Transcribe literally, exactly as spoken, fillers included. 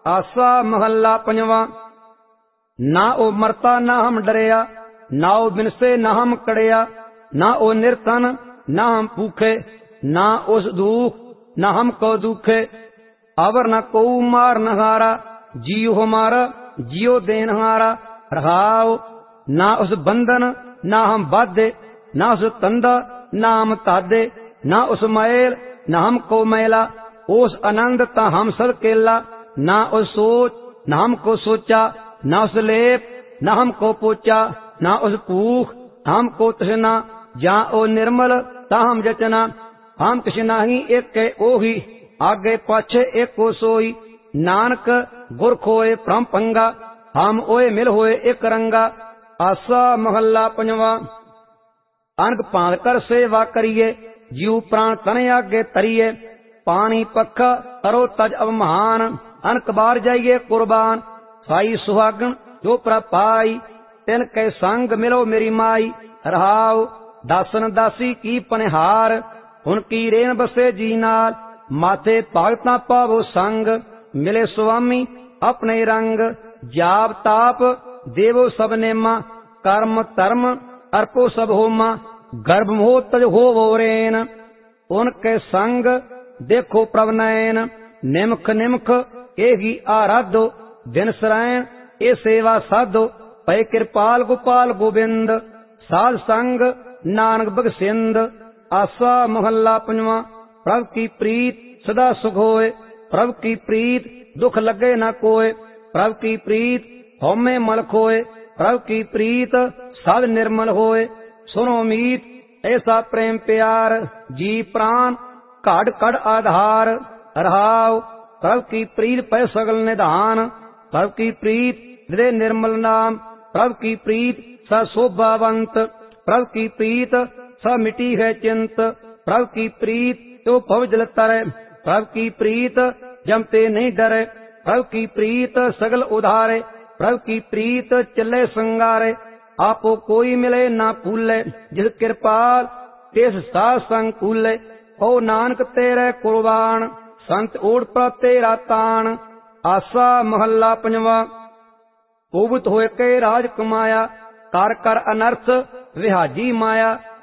आसा महला पंजवा। ना ओ मरता ना हम डरिया, ना ओ बिनसे ना हम कड़िया, ना ओ निर्धन ना हम भूखे, ना उस दुख ना हम को दुखे। अवर न को मार नहारा, जियो हमारा जियो देन हारा। रहाओ ना उस बंधन ना हम बाधे, ना उस तंदा ना हम तादे, ना उस मैल ना हम को मैला। उस आनंद ता हम सद केला, ना उस सोच ना हमको सोचा, ना उस लेप ना हमको पोचा, ना उस भूख हमको तृष्णा। जा ओ निर्मल ता हम जचना, हम तृष्णा ही एक के ओही, आगे पाछे एक को सोई। नानक गुर खोए भ्रम पंगा, हम ओए मिल होए एक रंगा। आसा महला पंजवा। अनक पांद कर सेवा करिए, जीव प्राण तन आगे तरिए। पानी पक्का करो तज अवमान, अनक बार जाइए कुर्बान। साई सुहागन जो प्रपाई, तिन के संग मिलो मेरी माई। रहाओ दासन दासी की पनिहार, उनकी रेन बसे जी नाल। माथे भगता पावो संग, मिले स्वामी अपने रंग। जाप ताप देवो सब नेमा, कर्म धर्म अर्पो सब होमा। गर्भ मोह तज होवो रेन, उनके संग देखो प्रभ नयन। निमख निमख एही आराधो, दिन सरायण ए सेवा साधो। पै कृपाल गोपाल गोविंद, साध संग नानक बगसिंद। आसा महला पंजवा। प्रभ की प्रीत सदा सुख होए, प्रभ की प्रीत दुख लगे न कोय। प्रभ की प्रीत हौमे मल खोए, प्रभ की प्रीत साध निर्मल होए। सुनो मीत ऐसा प्रेम प्यार, जी प्राण काढ़ कड़ आधार। रहाओ प्रभ की प्रीत पै सगल निधान, प्रभ की प्रीत हृदय निर्मल नाम। प्रभ की प्रीत स शोभावंत, प्रभ की प्रीत स मिटी है चिंत। प्रभ की प्रीत तो भव जल तरे, प्रभ की प्रीत जमते नहीं डरे। प्रभ की प्रीत सगल उधारे, प्रभ की प्रीत चले संगारे। आपो कोई मिले ना भूले, जिस कृपाल तिस साध संग कूले। ओ नानक तेरे कुर्बान, संत ओढ़ पर तेरा तान। आसा महला पंजवा। उबत होए के राज कमाया, कर कर अनर्थ विहाजी माया।